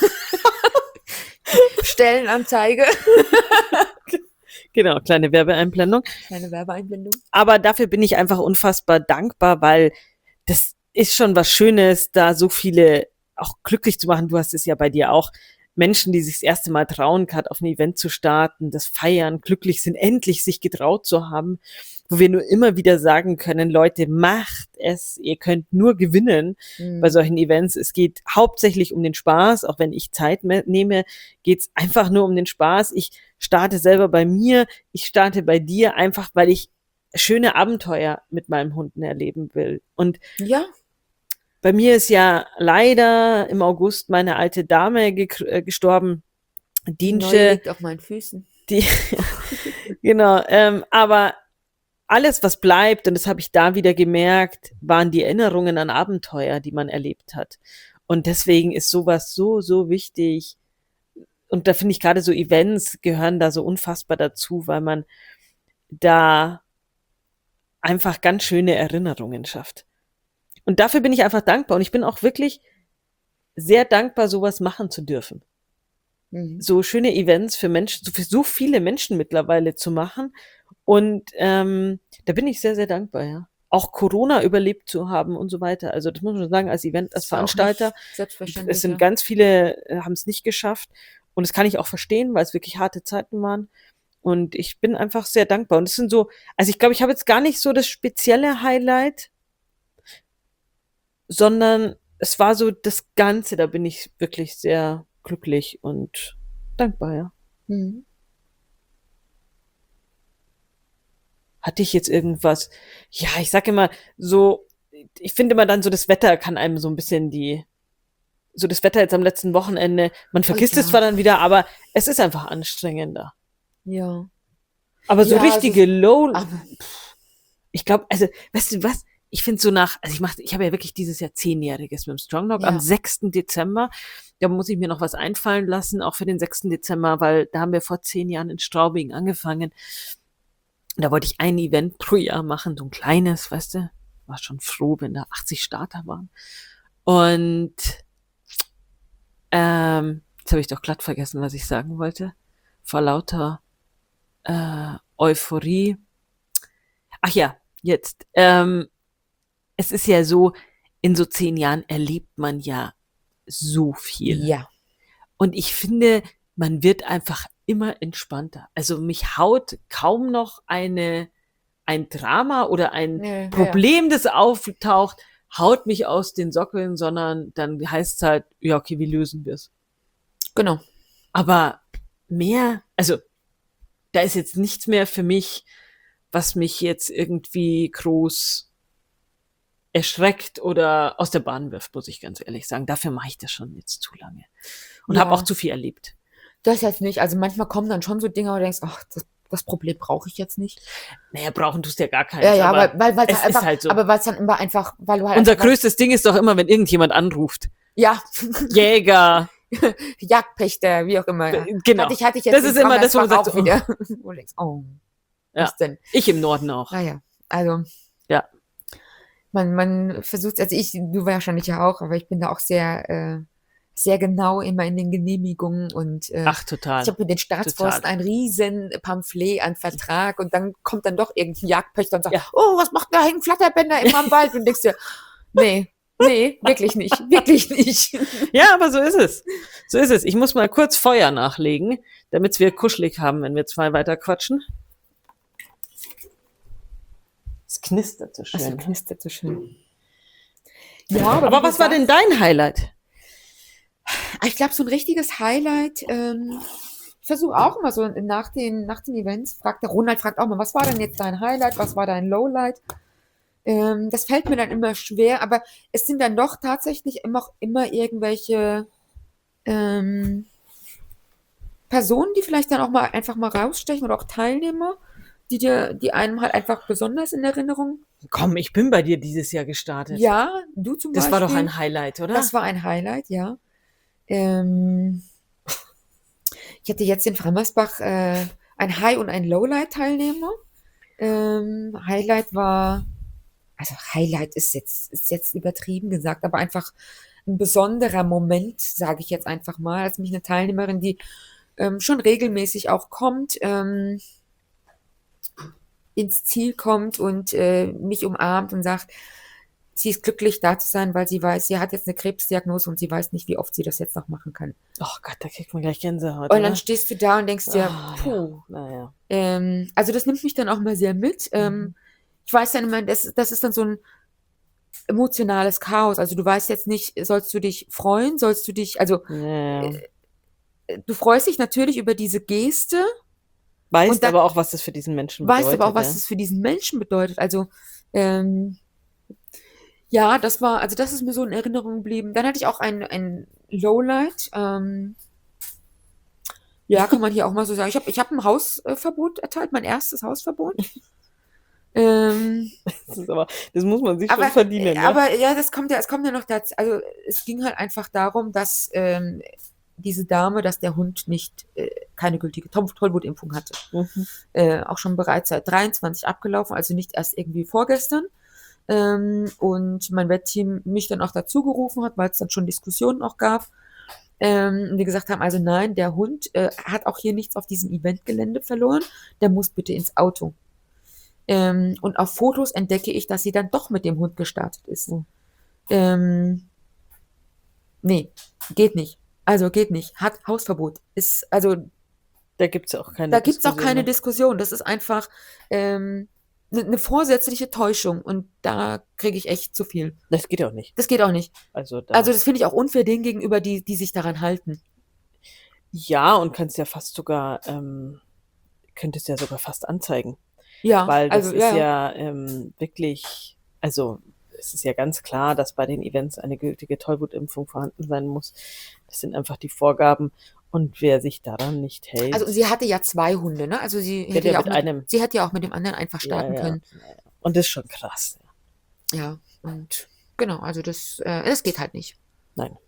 S2: Stellenanzeige.
S1: genau, kleine Werbeeinblendung.
S2: Kleine Werbeeinblendung.
S1: Aber dafür bin ich einfach unfassbar dankbar, weil das ist schon was Schönes, da so viele auch glücklich zu machen. Du hast es ja bei dir auch. Menschen, die sich das erste Mal trauen, gerade auf ein Event zu starten, das feiern, glücklich sind, endlich sich getraut zu haben, wo wir nur immer wieder sagen können, Leute, macht es, ihr könnt nur gewinnen
S2: Mhm.
S1: bei solchen Events. Es geht hauptsächlich um den Spaß, auch wenn ich Zeit me- nehme, geht es einfach nur um den Spaß. Ich starte selber bei mir, ich starte bei dir, einfach weil ich schöne Abenteuer mit meinem Hunden erleben will. Und
S2: Ja.
S1: bei mir ist ja leider im August meine alte Dame ge- äh, gestorben,
S2: Die neue
S1: Diensche,
S2: liegt auf meinen Füßen.
S1: die, genau, ähm, aber alles, was bleibt, und das habe ich da wieder gemerkt, waren die Erinnerungen an Abenteuer, die man erlebt hat. Und deswegen ist sowas so, so wichtig. Und da finde ich gerade so Events gehören da so unfassbar dazu, weil man da einfach ganz schöne Erinnerungen schafft. Und dafür bin ich einfach dankbar. Und ich bin auch wirklich sehr dankbar, sowas machen zu dürfen.
S2: Mhm.
S1: So schöne Events für Menschen, so für so viele Menschen mittlerweile zu machen. Und ähm, da bin ich sehr, sehr dankbar, ja. Auch Corona überlebt zu haben und so weiter. Also das muss man schon sagen, als Event, als
S2: Das war auch nicht
S1: Veranstalter,
S2: selbstverständlich.
S1: es sind
S2: ja.
S1: ganz viele, äh, haben es nicht geschafft. Und das kann ich auch verstehen, weil es wirklich harte Zeiten waren. Und ich bin einfach sehr dankbar. Und es sind so, also ich glaube, ich habe jetzt gar nicht so das spezielle Highlight, sondern es war so das Ganze, da bin ich wirklich sehr glücklich und dankbar, ja.
S2: Mhm.
S1: Hatte ich jetzt irgendwas? Ja, ich sag immer so, ich finde immer dann so, das Wetter kann einem so ein bisschen die, so das Wetter jetzt am letzten Wochenende, man vergisst
S2: ja.
S1: es zwar dann wieder, aber es ist einfach anstrengender.
S2: Ja.
S1: Aber so
S2: Ja, es
S1: richtige
S2: ist-
S1: Low,
S2: Aber
S1: ich glaube, also, weißt du was? Ich finde so nach, also ich mache, ich habe ja wirklich dieses Jahr Zehnjähriges mit dem Strong Dog
S2: Ja.
S1: am sechsten Dezember. Da muss ich mir noch was einfallen lassen, auch für den sechsten Dezember, weil da haben wir vor zehn Jahren in Straubing angefangen. Da wollte ich ein Event pro Jahr machen, so ein kleines, weißt du. War schon froh, wenn da achtzig Starter waren. Und ähm, jetzt habe ich doch glatt vergessen, was ich sagen wollte. Vor lauter äh, Euphorie. Ach ja, jetzt. Ähm, es ist ja so, in so zehn Jahren erlebt man ja so viel.
S2: ja.
S1: Und ich finde, man wird einfach immer entspannter. Also mich haut kaum noch eine, ein Drama oder ein
S2: Ja, ja,
S1: Problem, das auftaucht, haut mich aus den Sockeln, sondern dann heißt es halt, ja, okay, wie lösen wir es?
S2: Genau.
S1: Aber mehr, also da ist jetzt nichts mehr für mich, was mich jetzt irgendwie groß erschreckt oder aus der Bahn wirft, muss ich ganz ehrlich sagen. Dafür mache ich das schon jetzt zu lange. Und
S2: Ja.
S1: habe auch zu viel erlebt.
S2: Das jetzt nicht. Also manchmal kommen dann schon so Dinge, wo du denkst, ach, das, das Problem brauche ich jetzt nicht.
S1: Naja, brauchen tust du ja gar keins.
S2: Ja, ja,
S1: aber
S2: aber weil, weil
S1: es
S2: halt einfach,
S1: ist halt so.
S2: aber weil es dann immer einfach, weil du halt
S1: Unser
S2: einfach,
S1: größtes Ding ist doch immer, wenn irgendjemand anruft.
S2: ja,
S1: Jäger.
S2: Jagdpächter, wie auch immer. Ja.
S1: Genau.
S2: Hatte ich, hatte ich jetzt
S1: Das ist immer das, wo man sagt,
S2: auch wieder. Wo du denkst, oh,
S1: Ja.
S2: was denn?
S1: Ich im Norden auch.
S2: Naja, also.
S1: Ja.
S2: Man, man versucht, also ich, du wahrscheinlich ja auch, aber ich bin da auch sehr, äh, sehr genau immer in den Genehmigungen und äh,
S1: Ach, total.
S2: ich habe mit den Staatsforsten
S1: Total.
S2: ein riesen Pamphlet, einen Vertrag und dann kommt dann doch irgendein Jagdpächter und sagt,
S1: Ja.
S2: oh, was macht da hängen Flatterbänder immer im Wald? Und denkst dir, nee, nee, wirklich nicht, wirklich nicht.
S1: Ja, aber so ist es. So ist es. Ich muss mal kurz Feuer nachlegen, damit wir kuschelig haben, wenn wir zwei weiter quatschen. Es knistert so schön.
S2: Also knistert so schön. Ja,
S1: aber
S2: wie
S1: was
S2: du
S1: war denn
S2: sagst,
S1: dein Highlight?
S2: ich glaube, so ein richtiges Highlight, ähm, ich versuche auch immer so nach den, nach den Events, fragt der Ronald, fragt auch mal, was war denn jetzt dein Highlight, was war dein Lowlight? Ähm, das fällt mir dann immer schwer, aber es sind dann doch tatsächlich immer, immer irgendwelche ähm, Personen, die vielleicht dann auch mal einfach mal rausstechen oder auch Teilnehmer, die dir, die einem halt einfach besonders in Erinnerung
S1: Komm, ich bin bei dir dieses Jahr gestartet.
S2: Ja, du zum
S1: Das war doch
S2: Beispiel.
S1: ein Highlight, oder?
S2: Das war ein Highlight, ja. Ähm, ich hatte jetzt in Frammersbach äh, ein High- und ein Lowlight-Teilnehmer. Ähm, Highlight war, also Highlight ist jetzt, ist jetzt übertrieben gesagt, aber einfach ein besonderer Moment, sage ich jetzt einfach mal, als mich eine Teilnehmerin, die ähm, schon regelmäßig auch kommt, ähm, ins Ziel kommt und äh, mich umarmt und sagt, sie ist glücklich da zu sein, weil sie weiß, sie hat jetzt eine Krebsdiagnose und sie weiß nicht, wie oft sie das jetzt noch machen kann.
S1: Oh Gott, da kriegt man gleich Gänsehaut,
S2: Und dann
S1: oder?
S2: stehst du da und denkst dir,
S1: Ah, ja,
S2: puh,
S1: naja.
S2: ähm, also das nimmt mich dann auch mal sehr mit. Ähm,
S1: Mhm.
S2: ich weiß dann immer, das, das ist dann so ein emotionales Chaos. Also du weißt jetzt nicht, sollst du dich freuen, sollst du dich, also
S1: Ja.
S2: du freust dich natürlich über diese Geste,
S1: Weißt
S2: und da
S1: aber auch, was das für diesen Menschen
S2: weißt aber auch,
S1: bedeutet,
S2: was
S1: ja?
S2: das für diesen Menschen bedeutet. Also ähm, ja, das war, also das ist mir so in Erinnerung geblieben. Dann hatte ich auch ein, ein Lowlight. Ähm, ja, kann man hier auch mal so sagen. Ich habe ich hab ein Hausverbot erteilt, mein erstes Hausverbot. Ähm,
S1: Das ist aber, das muss man sich
S2: aber,
S1: schon verdienen, ja?
S2: aber ja, das kommt ja, es kommt ja noch dazu. Also es ging halt einfach darum, dass ähm, diese Dame, dass der Hund nicht äh, keine gültige Toll- Tollwutimpfung hatte.
S1: Mhm.
S2: Äh, auch schon bereits seit dreiundzwanzig abgelaufen, also nicht erst irgendwie vorgestern. Ähm, und mein Wettteam mich dann auch dazu gerufen hat, weil es dann schon Diskussionen auch gab. Ähm, und die gesagt haben, also nein, der Hund äh, hat auch hier nichts auf diesem Eventgelände verloren, der muss bitte ins Auto. Ähm, und auf Fotos entdecke ich, dass sie dann doch mit dem Hund gestartet ist.
S1: Mhm.
S2: Ähm, nee, geht nicht. Also geht nicht. Hat Hausverbot. Ist, also
S1: Da gibt es auch keine
S2: da gibt es auch
S1: Diskussion
S2: keine
S1: mehr.
S2: Diskussion. Das ist einfach ähm, eine ne vorsätzliche Täuschung. Und da kriege ich echt zu viel.
S1: Das geht auch nicht.
S2: Das geht auch nicht.
S1: Also da.
S2: Also das finde ich auch unfair denen gegenüber, die, die sich daran halten.
S1: Ja, und kannst ja fast sogar, ähm, könntest ja sogar fast anzeigen.
S2: Ja,
S1: Weil das
S2: also
S1: ist
S2: ja,
S1: ja ähm, wirklich, also es ist ja ganz klar, dass bei den Events eine gültige Tollwutimpfung vorhanden sein muss. Das sind einfach die Vorgaben. Und wer sich daran nicht hält,
S2: also sie hatte ja zwei Hunde, ne? Also sie
S1: der
S2: hätte
S1: ja
S2: ja auch
S1: mit
S2: mit,
S1: einem,
S2: sie hätte ja auch mit dem anderen einfach
S1: ja,
S2: starten
S1: ja,
S2: können.
S1: ja. Und das ist schon krass.
S2: Ja, und genau, also das, äh, das geht halt nicht.
S1: Nein.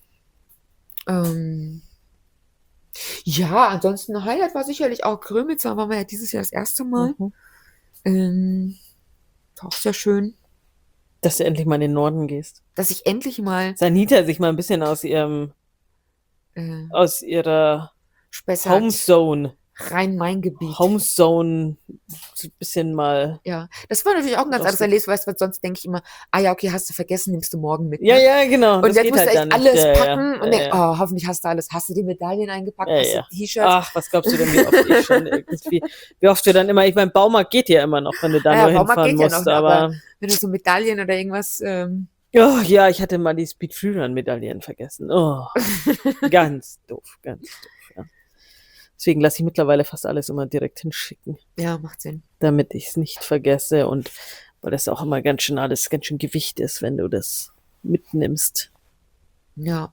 S2: Ähm, ja, ansonsten ein Highlight war sicherlich auch Grömitz, da waren wir ja dieses Jahr das erste Mal.
S1: Mhm.
S2: Ähm, war auch sehr schön,
S1: Dass du endlich mal in den Norden gehst.
S2: dass ich endlich mal
S1: Sanita sich mal ein bisschen aus ihrem,
S2: äh,
S1: aus ihrer
S2: Spessart,
S1: Homezone,
S2: Rhein-Main-Gebiet.
S1: Homezone, so ein bisschen mal.
S2: Ja, das war natürlich auch ein ganz anderes
S1: rausge-
S2: Erlebnis, weißt du, weil sonst denke ich immer, ah ja, okay, hast du vergessen, nimmst du morgen mit,
S1: Ja,
S2: ne?
S1: ja, genau.
S2: Und
S1: Das
S2: jetzt
S1: geht
S2: musst du
S1: halt
S2: echt
S1: dann nicht.
S2: alles
S1: Ja, ja,
S2: packen und
S1: ja,
S2: denkst,
S1: ja.
S2: oh, hoffentlich hast du alles. Hast du die Medaillen eingepackt?
S1: Ja,
S2: Hast du
S1: ja.
S2: T-Shirts?
S1: Ach, was glaubst du denn, wie oft ich schon irgendwie, wie oft wir dann immer, ich mein Baumarkt geht ja immer noch, wenn du da
S2: Ah ja,
S1: nur
S2: Baumarkt
S1: hinfahren
S2: geht ja noch,
S1: musst,
S2: ne, aber
S1: aber,
S2: wenn du so Medaillen oder irgendwas, ähm,
S1: oh, ja, ich hatte mal die Speed Freerun Medaillen vergessen. Oh, ganz doof, ganz doof, ja. Deswegen lasse ich mittlerweile fast alles immer direkt hinschicken,
S2: ja, macht Sinn.
S1: damit ich es nicht vergesse und weil das auch immer ganz schön alles, ganz schön Gewicht ist, wenn du das mitnimmst.
S2: Ja.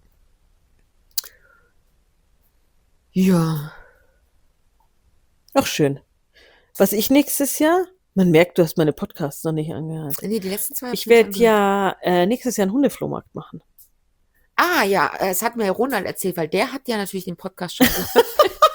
S2: Ja.
S1: Ach, schön. Was ich nächstes Jahr, man merkt, du hast meine Podcasts noch nicht angehört.
S2: Nee, die letzten zwei hab
S1: Ich
S2: nicht
S1: werde
S2: angehört.
S1: ja äh, nächstes Jahr einen Hundeflohmarkt machen.
S2: Ah ja, es hat mir Ronald erzählt, weil der hat ja natürlich den Podcast schon gehört.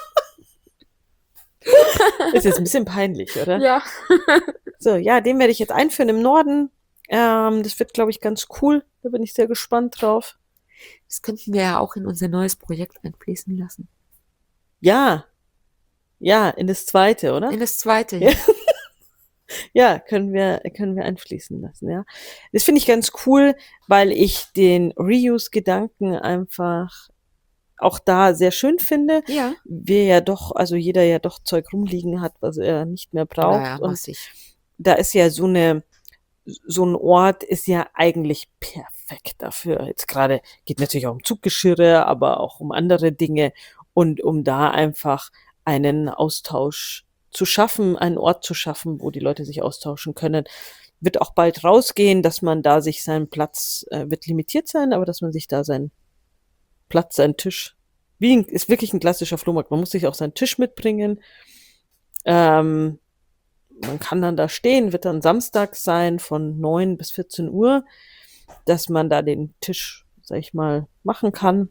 S1: Ist jetzt ein bisschen peinlich, oder?
S2: Ja.
S1: So, ja, den werde ich jetzt einführen im Norden. Ähm, das wird, glaube ich, ganz cool. Da bin ich sehr gespannt drauf.
S2: Das könnten wir ja auch in unser neues Projekt einfließen lassen.
S1: Ja, ja, in das zweite, oder?
S2: In das zweite,
S1: Ja.
S2: ja.
S1: Ja, können wir, können wir einfließen lassen, ja. Das finde ich ganz cool, weil ich den Reuse-Gedanken einfach auch da sehr schön finde.
S2: Ja.
S1: Wir ja doch, also jeder ja doch Zeug rumliegen hat, was er nicht mehr braucht.
S2: Naja,
S1: Und
S2: massig.
S1: da ist ja so eine, so ein Ort ist ja eigentlich perfekt dafür. Jetzt gerade geht natürlich auch um Zuggeschirre, aber auch um andere Dinge und um da einfach einen Austausch zu schaffen, einen Ort zu schaffen, wo die Leute sich austauschen können. Wird auch bald rausgehen, dass man da sich seinen Platz, äh, wird limitiert sein, aber dass man sich da seinen Platz, seinen Tisch, wie ein, ist wirklich ein klassischer Flohmarkt. Man muss sich auch seinen Tisch mitbringen. Ähm, man kann dann da stehen, wird dann samstags sein von neun bis vierzehn Uhr, dass man da den Tisch, sag ich mal, machen kann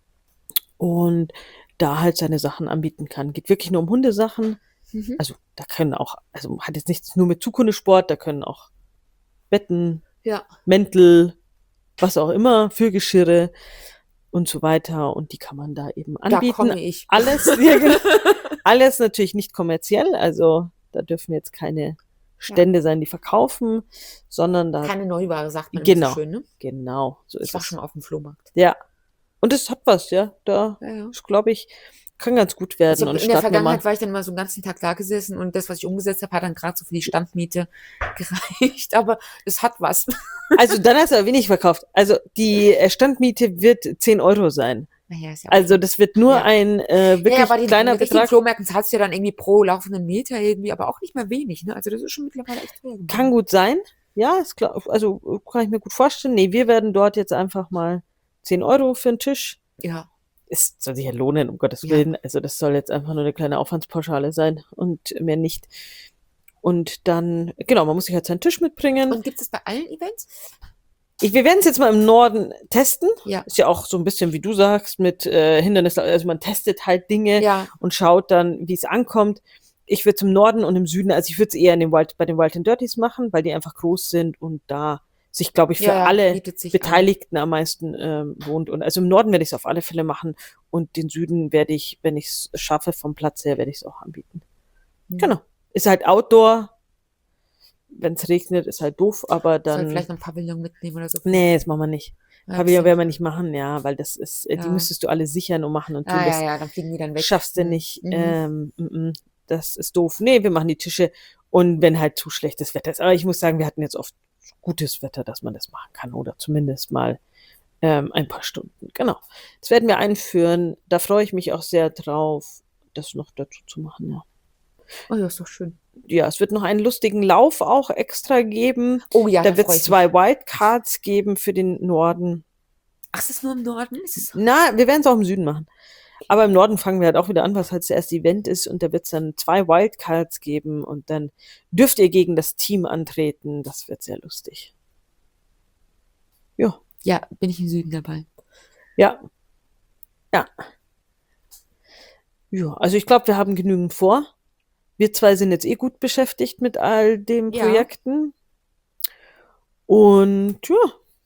S1: und da halt seine Sachen anbieten kann. Geht wirklich nur um Hundesachen.
S2: Mhm.
S1: Also da können auch, also hat jetzt nichts nur mit Zukunftssport, da können auch Betten,
S2: Ja.
S1: Mäntel, was auch immer, Füllgeschirre und so weiter. Und die kann man da eben
S2: Da
S1: anbieten.
S2: komme ich.
S1: Alles, ja, genau. Alles natürlich nicht kommerziell, also da dürfen jetzt keine Stände sein, die verkaufen, sondern da,
S2: Keine Neuware, sagt man immer
S1: genau,
S2: so schön, ne?
S1: genau, so
S2: Ich
S1: ist
S2: war
S1: es.
S2: schon mal auf dem Flohmarkt.
S1: Ja, und es hat was, ja, da
S2: Ja, ja.
S1: ist, glaube ich, kann ganz gut werden.
S2: Also
S1: und
S2: in der
S1: statt
S2: Vergangenheit
S1: normal,
S2: war ich dann mal so einen ganzen Tag da gesessen und das, was ich umgesetzt habe, hat dann gerade so für die Standmiete gereicht. Aber es hat was.
S1: also dann hast du aber wenig verkauft. Also die äh, Standmiete wird zehn Euro sein.
S2: Naja, ist ja
S1: Also
S2: okay.
S1: das wird nur
S2: Ja.
S1: ein äh,
S2: Ja,
S1: wirklich
S2: ja, bei den
S1: kleiner
S2: richtigen
S1: Betrag.
S2: Flohmärkten zahlst du ja dann irgendwie pro laufenden Meter irgendwie, aber auch nicht mehr wenig. Ne? Also das ist schon mittlerweile echt teuer geworden.
S1: Kann gut sein. Ja, ist klar. Also äh, kann ich mir gut vorstellen. Nee, wir werden dort jetzt einfach mal zehn Euro für einen Tisch.
S2: Ja.
S1: Es soll sich ja lohnen, um Gottes
S2: Ja.
S1: Willen. Also das soll jetzt einfach nur eine kleine Aufwandspauschale sein und mehr nicht. Und dann, genau, man muss sich halt seinen Tisch mitbringen.
S2: Und gibt es bei allen Events?
S1: Ich, wir werden es jetzt mal im Norden testen.
S2: Ja.
S1: Ist ja auch so ein bisschen, wie du sagst, mit äh, Hindernissen. Also man testet halt Dinge
S2: Ja.
S1: und schaut dann, wie es ankommt. Ich würde es im Norden und im Süden, also ich würde es eher in den Wild, bei den Wild and Dirties machen, weil die einfach groß sind und da sich, glaube ich, für
S2: Ja, ja,
S1: alle
S2: bietet sich an.
S1: Beteiligten am meisten ähm, wohnt. Und also im Norden werde ich es auf alle Fälle machen und den Süden werde ich, wenn ich es schaffe vom Platz her, werde ich es auch anbieten.
S2: Mhm.
S1: Genau. Ist halt Outdoor. Wenn es regnet, ist halt doof, aber
S2: Soll
S1: dann.
S2: vielleicht noch ein Pavillon mitnehmen oder so.
S1: Nee, das machen wir nicht.
S2: Ja,
S1: Pavillon
S2: bisschen-
S1: werden wir nicht machen, ja, weil das ist, äh, die
S2: Ja.
S1: müsstest du alle sichern und machen und tun.
S2: Ah,
S1: das
S2: ja, ja, dann fliegen die dann weg.
S1: schaffst du
S2: Mhm.
S1: nicht.
S2: Mhm.
S1: Ähm, mm, mm, das ist doof. Nee, wir machen die Tische und wenn halt zu schlechtes Wetter ist. Aber ich muss sagen, wir hatten jetzt oft gutes Wetter, dass man das machen kann oder zumindest mal ähm, ein paar Stunden. Genau. Das werden wir einführen. Da freue ich mich auch sehr drauf, das noch dazu zu machen, ja.
S2: Oh ja, ist doch schön.
S1: Ja, es wird noch einen lustigen Lauf auch extra geben.
S2: Oh ja,
S1: Da
S2: da
S1: wird
S2: freu
S1: es
S2: ich
S1: zwei
S2: mich.
S1: Wildcards geben für den Norden.
S2: Ach, ist das nur im Norden? Ist es
S1: Na, wir werden es auch im Süden machen. Aber im Norden fangen wir halt auch wieder an, was halt das erste Event ist. Und da wird es dann zwei Wildcards geben. Und dann dürft ihr gegen das Team antreten. Das wird sehr lustig. Ja,
S2: Ja, bin ich im Süden dabei.
S1: ja, ja. Ja, also ich glaube, wir haben genügend vor. Wir zwei sind jetzt eh gut beschäftigt mit all den
S2: Ja.
S1: Projekten. Und ja.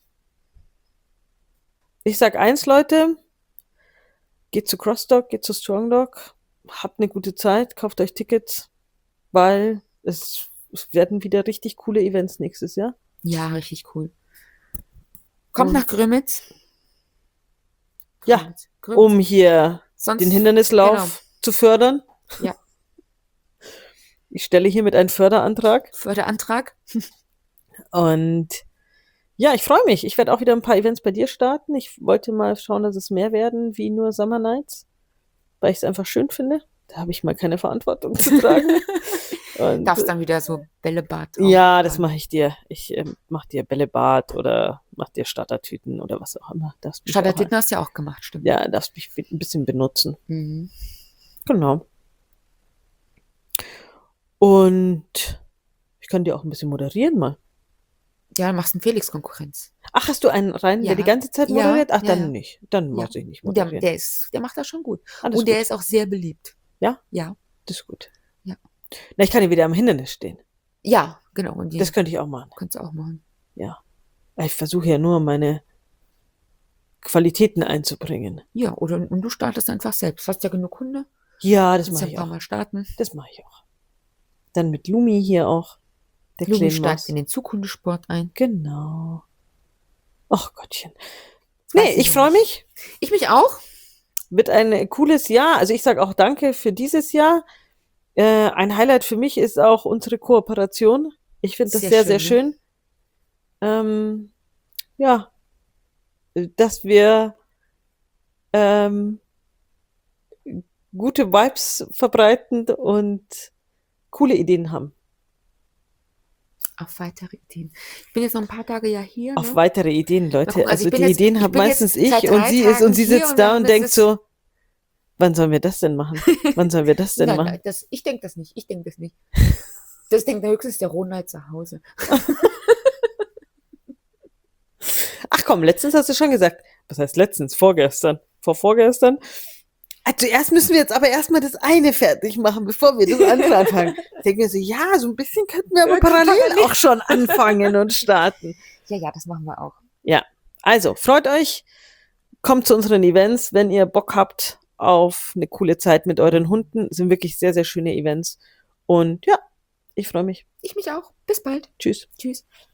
S1: Ich sag eins, Leute. Geht zu CrossDog, geht zu StrongDog. Habt eine gute Zeit, kauft euch Tickets, weil es, es werden wieder richtig coole Events nächstes Jahr.
S2: Ja, richtig cool. Kommt
S1: Und-
S2: nach Grömitz.
S1: Ja,
S2: Grömitz. Grömitz.
S1: um hier
S2: Sonst,
S1: den Hindernislauf
S2: genau.
S1: zu fördern.
S2: Ja.
S1: Ich stelle hiermit einen Förderantrag.
S2: Förderantrag.
S1: Und ja, ich freue mich. Ich werde auch wieder ein paar Events bei dir starten. Ich wollte mal schauen, dass es mehr werden wie nur Summer Nights, weil ich es einfach schön finde. Da habe ich mal keine Verantwortung zu tragen. Und,
S2: Darfst dann wieder so Bällebad.
S1: ja, das
S2: auftragen.
S1: mache ich dir. Ich ähm, mache dir Bällebad oder mache dir Startertüten oder was auch immer. Darfst mich auch
S2: Startertüten hast du ja auch gemacht, stimmt.
S1: mal- Ja, darfst mich ein bisschen benutzen.
S2: Mhm.
S1: Genau. Und ich kann dir auch ein bisschen moderieren mal.
S2: Ja, dann machst du einen Felix-Konkurrenz.
S1: Ach, hast du einen rein, der
S2: Ja.
S1: die ganze Zeit
S2: Ja,
S1: moderiert? Ach,
S2: ja,
S1: dann
S2: ja.
S1: nicht. Dann
S2: Ja.
S1: muss ich nicht
S2: Und der,
S1: moderieren.
S2: der, ist, der macht das schon gut.
S1: Alles
S2: Und der
S1: gut.
S2: ist auch sehr beliebt.
S1: Ja?
S2: Ja.
S1: Das ist gut.
S2: Ja.
S1: Na, ich kann ja wieder am Hindernis stehen.
S2: Ja, genau. Und die
S1: Das könnte ich auch machen.
S2: kannst du auch machen.
S1: Ja. Ich versuche ja nur meine Qualitäten einzubringen.
S2: Ja, oder und du startest einfach selbst. Hast ja genug Hunde.
S1: Ja, das
S2: Kannst
S1: mache
S2: ja ein
S1: ich
S2: paar
S1: auch.
S2: Mal starten.
S1: Das mache ich auch. Dann mit Lumi hier auch. Der
S2: Lumi
S1: kleinen
S2: steigt
S1: Maus.
S2: in den Zughundesport ein.
S1: Genau. Ach Gottchen.
S2: Das
S1: Nee,
S2: weiß
S1: ich
S2: ich
S1: freue
S2: nicht.
S1: mich.
S2: Ich mich auch.
S1: Wird ein cooles Jahr. Also ich sage auch danke für dieses Jahr. Äh, ein Highlight für mich ist auch unsere Kooperation. Ich finde das
S2: Sehr
S1: sehr, sehr
S2: schön,
S1: schön. Ähm, ja, dass wir ähm, gute Vibes verbreiten und coole Ideen haben.
S2: Auf weitere Ideen. Ich bin jetzt noch ein paar Tage ja hier.
S1: Auf
S2: Ne?
S1: weitere Ideen, Leute.
S2: gucken, also
S1: Also
S2: ich bin
S1: die
S2: jetzt-
S1: Ideen
S2: ich
S1: habe
S2: bin jetzt
S1: meistens
S2: seit
S1: ich und
S2: drei
S1: sie ist
S2: Tagen
S1: und sie
S2: hier
S1: sitzt
S2: und
S1: da
S2: dann
S1: und
S2: ist
S1: denkt
S2: es-
S1: so, wann sollen wir das denn machen? Wann sollen wir das denn
S2: Nein,
S1: machen?
S2: nein, das, ich denke das nicht. Ich denke das nicht. Das denkt höchstens der Ronald zu Hause.
S1: Ach komm, letztens hast du schon gesagt. Was heißt letztens? Vorgestern. Vor vorgestern. Ah, zuerst müssen wir jetzt aber erstmal das eine fertig machen, bevor wir das andere anfangen. Ich denke mir so, ja, so ein bisschen könnten wir aber
S2: Ja,
S1: parallel
S2: parallel.
S1: auch schon anfangen und starten.
S2: Ja, ja, das machen wir auch.
S1: Ja, also freut euch, kommt zu unseren Events, wenn ihr Bock habt auf eine coole Zeit mit euren Hunden. Es sind wirklich sehr, sehr schöne Events. Und ja, ich freue mich.
S2: Ich mich auch. Bis bald.
S1: Tschüss.
S2: Tschüss.